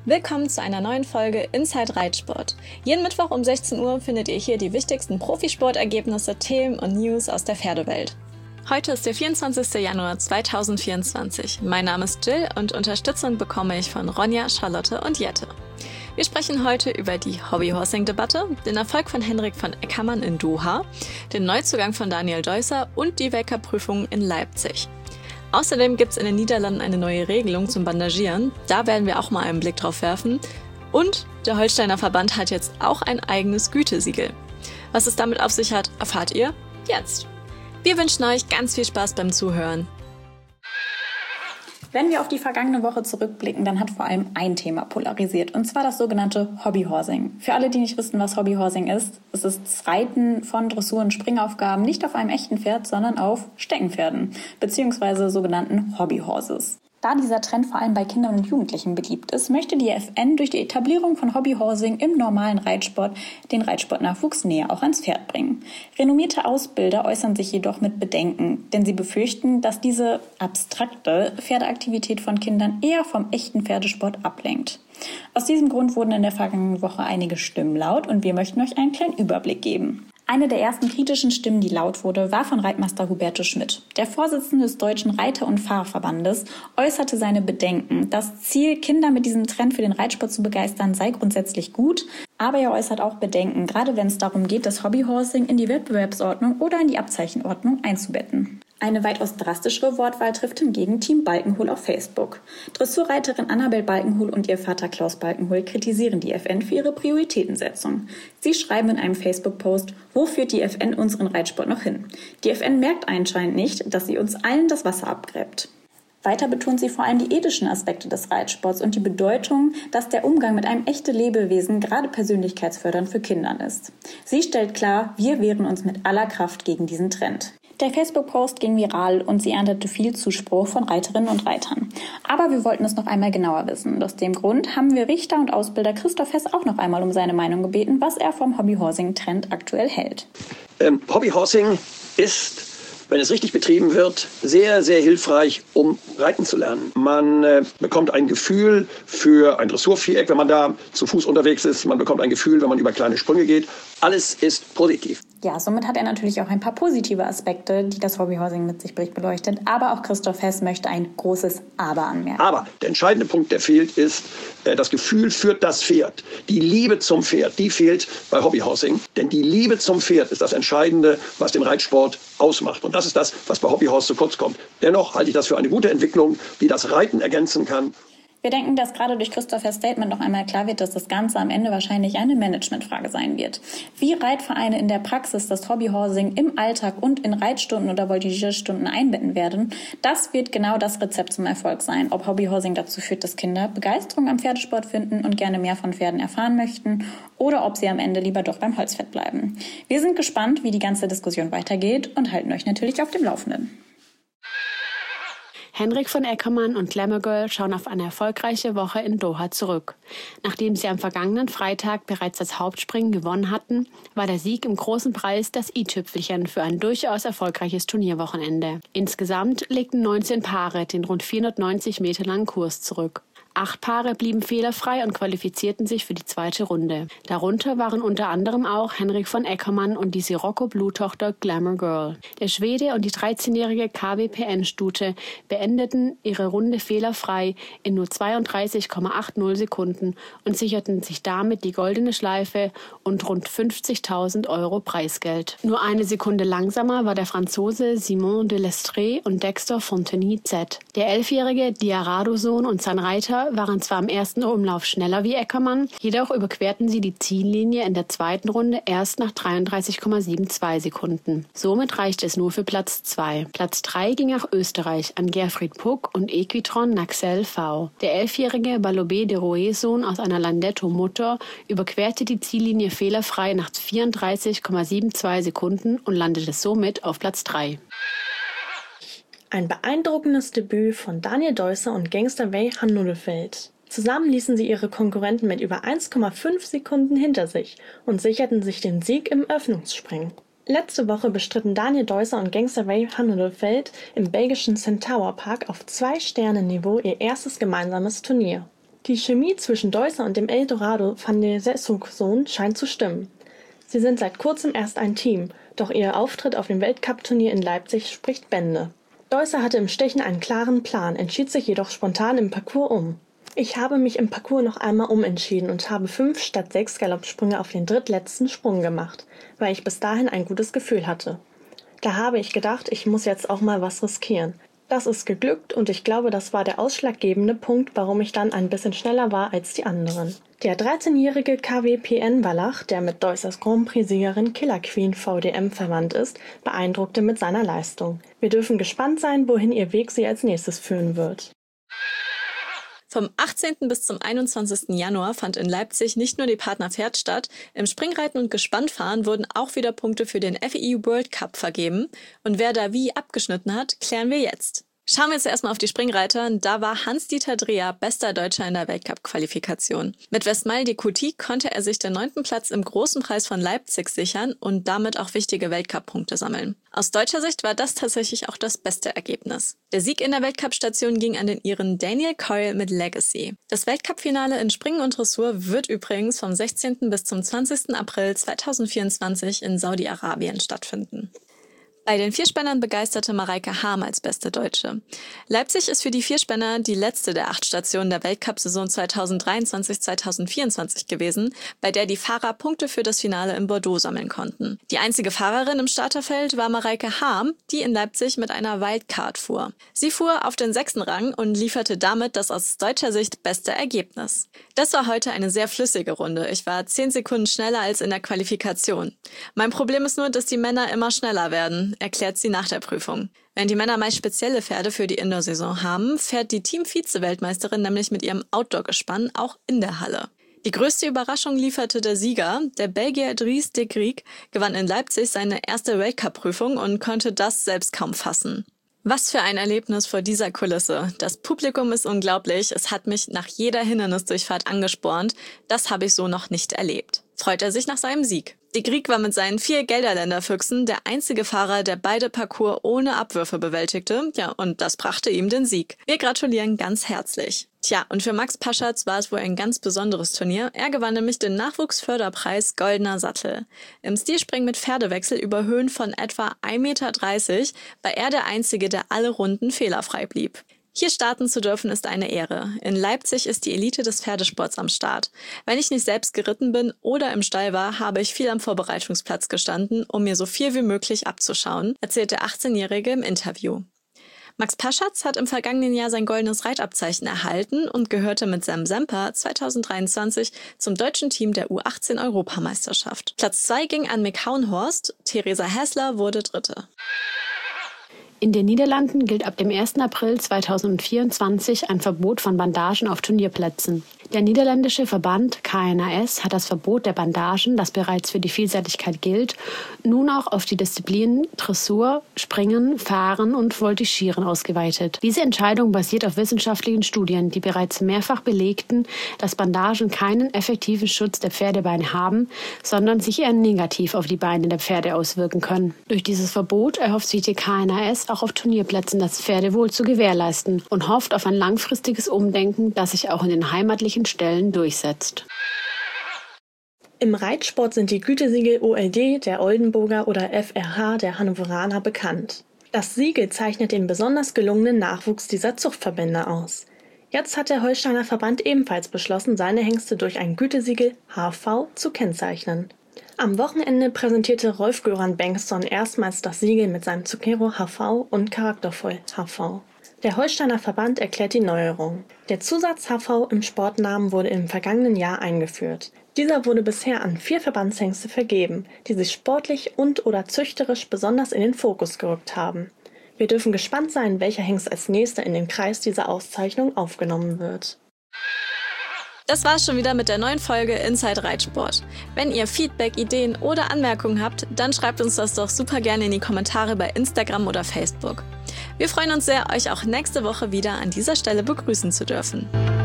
Willkommen zu einer neuen Folge Inside Reitsport. Jeden Mittwoch um 16 Uhr findet ihr hier die wichtigsten Profisportergebnisse, Themen und News aus der Pferdewelt. Heute ist der 24. Januar 2024. Mein Name ist Jill und Unterstützung bekomme ich von Ronja, Charlotte und Jette. Wir sprechen heute über die Hobbyhorsing-Debatte, den Erfolg von Henrik von Eckermann in Doha, den Neuzugang von Daniel Deusser und die Weltcup-Prüfung in Leipzig. Außerdem gibt es in den Niederlanden eine neue Regelung zum Bandagieren. Da werden wir auch mal einen Blick drauf werfen. Und der Holsteiner Verband hat jetzt auch ein eigenes Gütesiegel. Was es damit auf sich hat, erfahrt ihr jetzt. Wir wünschen euch ganz viel Spaß beim Zuhören. Wenn wir auf die vergangene Woche zurückblicken, dann hat vor allem ein Thema polarisiert, und zwar das sogenannte Hobbyhorsing. Für alle, die nicht wissen, was Hobbyhorsing ist, es ist das Reiten von Dressur- und Springaufgaben nicht auf einem echten Pferd, sondern auf Steckenpferden, beziehungsweise sogenannten Hobbyhorses. Da dieser Trend vor allem bei Kindern und Jugendlichen beliebt ist, möchte die FN durch die Etablierung von Hobbyhorsing im normalen Reitsport den Reitsportnachwuchs näher auch ans Pferd bringen. Renommierte Ausbilder äußern sich jedoch mit Bedenken, denn sie befürchten, dass diese abstrakte Pferdeaktivität von Kindern eher vom echten Pferdesport ablenkt. Aus diesem Grund wurden in der vergangenen Woche einige Stimmen laut und wir möchten euch einen kleinen Überblick geben. Eine der ersten kritischen Stimmen, die laut wurde, war von Reitmeister Hubertus Schmidt. Der Vorsitzende des Deutschen Reiter- und Fahrerverbandes äußerte seine Bedenken. Das Ziel, Kinder mit diesem Trend für den Reitsport zu begeistern, sei grundsätzlich gut, aber er äußert auch Bedenken, gerade wenn es darum geht, das Hobbyhorsing in die Wettbewerbsordnung oder in die Abzeichenordnung einzubetten. Eine weitaus drastischere Wortwahl trifft hingegen Team Balkenhol auf Facebook. Dressurreiterin Annabel Balkenhol und ihr Vater Klaus Balkenhol kritisieren die FN für ihre Prioritätensetzung. Sie schreiben in einem Facebook-Post: Wo führt die FN unseren Reitsport noch hin? Die FN merkt anscheinend nicht, dass sie uns allen das Wasser abgräbt. Weiter betont sie vor allem die ethischen Aspekte des Reitsports und die Bedeutung, dass der Umgang mit einem echten Lebewesen gerade persönlichkeitsfördernd für Kinder ist. Sie stellt klar, wir wehren uns mit aller Kraft gegen diesen Trend. Der Facebook-Post ging viral und sie erntete viel Zuspruch von Reiterinnen und Reitern. Aber wir wollten es noch einmal genauer wissen. Und aus dem Grund haben wir Richter und Ausbilder Christoph Hess auch noch einmal um seine Meinung gebeten, was er vom Hobbyhorsing-Trend aktuell hält. Hobbyhorsing ist, wenn es richtig betrieben wird, sehr, sehr hilfreich, um reiten zu lernen. Man bekommt ein Gefühl für ein Dressurviereck, wenn man da zu Fuß unterwegs ist. Man bekommt ein Gefühl, wenn man über kleine Sprünge geht. Alles ist positiv. Ja, somit hat er natürlich auch ein paar positive Aspekte, die das Hobbyhorsing mit sich bringt, beleuchtet. Aber auch Christoph Hess möchte ein großes Aber anmerken. Aber der entscheidende Punkt, der fehlt, ist das Gefühl für das Pferd. Die Liebe zum Pferd, die fehlt bei Hobbyhorsing. Denn die Liebe zum Pferd ist das Entscheidende, was den Reitsport ausmacht. Und das ist das, was bei Hobbyhorse zu kurz kommt. Dennoch halte ich das für eine gute Entwicklung, die das Reiten ergänzen kann. Wir denken, dass gerade durch Christophers Statement noch einmal klar wird, dass das Ganze am Ende wahrscheinlich eine Managementfrage sein wird. Wie Reitvereine in der Praxis das Hobbyhorsing im Alltag und in Reitstunden oder Voltigierstunden einbetten werden, das wird genau das Rezept zum Erfolg sein. Ob Hobbyhorsing dazu führt, dass Kinder Begeisterung am Pferdesport finden und gerne mehr von Pferden erfahren möchten, oder ob sie am Ende lieber doch beim Holzpferd bleiben. Wir sind gespannt, wie die ganze Diskussion weitergeht und halten euch natürlich auf dem Laufenden. Henrik von Eckermann und Glamour Girl schauen auf eine erfolgreiche Woche in Doha zurück. Nachdem sie am vergangenen Freitag bereits das Hauptspringen gewonnen hatten, war der Sieg im Großen Preis das i-Tüpfelchen für ein durchaus erfolgreiches Turnierwochenende. Insgesamt legten 19 Paare den rund 490 Meter langen Kurs zurück. 8 Paare blieben fehlerfrei und qualifizierten sich für die zweite Runde. Darunter waren unter anderem auch Henrik von Eckermann und die Sirocco-Blue-Tochter Glamour Girl. Der Schwede und die 13-jährige KWPN-Stute beendeten ihre Runde fehlerfrei in nur 32,80 Sekunden und sicherten sich damit die goldene Schleife und rund 50.000 € Preisgeld. Nur eine Sekunde langsamer war der Franzose Simon de Lestrée und Dexter Fontenay-Z. Der 11-jährige Diarado-Sohn und sein Reiter waren zwar im ersten Umlauf schneller wie Eckermann, jedoch überquerten sie die Ziellinie in der zweiten Runde erst nach 33,72 Sekunden. Somit reichte es nur für Platz 2. Platz 3 ging nach Österreich an Gerfried Puck und Equitron Naxel V. Der 11-jährige Balobé de Roé-Sohn aus einer Landetto-Mutter überquerte die Ziellinie fehlerfrei nach 34,72 Sekunden und landete somit auf Platz 3. Ein beeindruckendes Debüt von Daniel Deusser und Gangster Ray Hanudefeld. Zusammen ließen sie ihre Konkurrenten mit über 1,5 Sekunden hinter sich und sicherten sich den Sieg im Öffnungsspringen. Letzte Woche bestritten Daniel Deusser und Gangster Ray Hanudefeld im belgischen Centaur Park auf 2-Sterne-Niveau ihr erstes gemeinsames Turnier. Die Chemie zwischen Deusser und dem Eldorado van der Sessow-Sohn scheint zu stimmen. Sie sind seit kurzem erst ein Team, doch ihr Auftritt auf dem Weltcup-Turnier in Leipzig spricht Bände. Deusser hatte im Stechen einen klaren Plan, entschied sich jedoch spontan im Parcours um. Ich habe mich im Parcours noch einmal umentschieden und habe 5 statt 6 Galoppsprünge auf den drittletzten Sprung gemacht, weil ich bis dahin ein gutes Gefühl hatte. Da habe ich gedacht, ich muss jetzt auch mal was riskieren. Das ist geglückt und ich glaube, das war der ausschlaggebende Punkt, warum ich dann ein bisschen schneller war als die anderen. Der 13-jährige KWPN Wallach, der mit Deussers Grand Prix-Siegerin Killer Queen VDM verwandt ist, beeindruckte mit seiner Leistung. Wir dürfen gespannt sein, wohin ihr Weg sie als nächstes führen wird. Vom 18. bis zum 21. Januar fand in Leipzig nicht nur die Partnerpferd statt, im Springreiten und Gespannfahren wurden auch wieder Punkte für den FEI World Cup vergeben. Und wer da wie abgeschnitten hat, klären wir jetzt. Schauen wir jetzt erstmal auf die Springreiter. Da war Hans-Dieter Dreher bester Deutscher in der Weltcup-Qualifikation. Mit Westmalle de Couty konnte er sich den 9. Platz im Großen Preis von Leipzig sichern und damit auch wichtige Weltcup-Punkte sammeln. Aus deutscher Sicht war das tatsächlich auch das beste Ergebnis. Der Sieg in der Weltcup-Station ging an den Iren Daniel Coyle mit Legacy. Das Weltcup-Finale in Springen und Dressur wird übrigens vom 16. bis zum 20. April 2024 in Saudi-Arabien stattfinden. Bei den Vierspannern begeisterte Mareike Harm als beste Deutsche. Leipzig ist für die Vierspänner die letzte der 8 Stationen der Weltcup-Saison 2023-2024 gewesen, bei der die Fahrer Punkte für das Finale in Bordeaux sammeln konnten. Die einzige Fahrerin im Starterfeld war Mareike Harm, die in Leipzig mit einer Wildcard fuhr. Sie fuhr auf den 6. Rang und lieferte damit das aus deutscher Sicht beste Ergebnis. Das war heute eine sehr flüssige Runde. Ich war 10 Sekunden schneller als in der Qualifikation. Mein Problem ist nur, dass die Männer immer schneller werden, erklärt sie nach der Prüfung. Wenn die Männer meist spezielle Pferde für die Indoor-Saison haben, fährt die Team-Vize-Weltmeisterin nämlich mit ihrem Outdoor-Gespann auch in der Halle. Die größte Überraschung lieferte der Sieger. Der Belgier Dries de Griek gewann in Leipzig seine erste Weltcup-Prüfung und konnte das selbst kaum fassen. Was für ein Erlebnis vor dieser Kulisse. Das Publikum ist unglaublich. Es hat mich nach jeder Hindernisdurchfahrt angespornt. Das habe ich so noch nicht erlebt. Freut er sich nach seinem Sieg. De Griek war mit seinen 4 Gelderländer-Füchsen der einzige Fahrer, der beide Parcours ohne Abwürfe bewältigte. Ja, und das brachte ihm den Sieg. Wir gratulieren ganz herzlich. Tja, und für Max Paschatz war es wohl ein ganz besonderes Turnier. Er gewann nämlich den Nachwuchsförderpreis Goldener Sattel. Im Stilspringen mit Pferdewechsel über Höhen von etwa 1,30 Meter war er der Einzige, der alle Runden fehlerfrei blieb. Hier starten zu dürfen ist eine Ehre. In Leipzig ist die Elite des Pferdesports am Start. Wenn ich nicht selbst geritten bin oder im Stall war, habe ich viel am Vorbereitungsplatz gestanden, um mir so viel wie möglich abzuschauen, erzählt der 18-Jährige im Interview. Max Paschatz hat im vergangenen Jahr sein goldenes Reitabzeichen erhalten und gehörte mit Sam Semper 2023 zum deutschen Team der U18-Europameisterschaft. Platz 2 ging an Mick Hauenhorst, Theresa Hässler wurde Dritte. In den Niederlanden gilt ab dem 1. April 2024 ein Verbot von Bandagen auf Turnierplätzen. Der niederländische Verband KNAS hat das Verbot der Bandagen, das bereits für die Vielseitigkeit gilt, nun auch auf die Disziplinen Dressur, Springen, Fahren und Voltigieren ausgeweitet. Diese Entscheidung basiert auf wissenschaftlichen Studien, die bereits mehrfach belegten, dass Bandagen keinen effektiven Schutz der Pferdebeine haben, sondern sich eher negativ auf die Beine der Pferde auswirken können. Durch dieses Verbot erhofft sich die KNAS auch auf Turnierplätzen das Pferdewohl zu gewährleisten und hofft auf ein langfristiges Umdenken, das sich auch in den heimatlichen Stellen durchsetzt. Im Reitsport sind die Gütesiegel OLD der Oldenburger oder FRH der Hannoveraner bekannt. Das Siegel zeichnet den besonders gelungenen Nachwuchs dieser Zuchtverbände aus. Jetzt hat der Holsteiner Verband ebenfalls beschlossen, seine Hengste durch ein Gütesiegel HV zu kennzeichnen. Am Wochenende präsentierte Rolf-Göran Bengtsson erstmals das Siegel mit seinem Zucchero HV und Charaktervoll HV. Der Holsteiner Verband erklärt die Neuerung. Der Zusatz HV im Sportnamen wurde im vergangenen Jahr eingeführt. Dieser wurde bisher an 4 Verbandshengste vergeben, die sich sportlich und/oder züchterisch besonders in den Fokus gerückt haben. Wir dürfen gespannt sein, welcher Hengst als nächster in den Kreis dieser Auszeichnung aufgenommen wird. Das war's schon wieder mit der neuen Folge Inside Reitsport. Wenn ihr Feedback, Ideen oder Anmerkungen habt, dann schreibt uns das doch super gerne in die Kommentare bei Instagram oder Facebook. Wir freuen uns sehr, euch auch nächste Woche wieder an dieser Stelle begrüßen zu dürfen.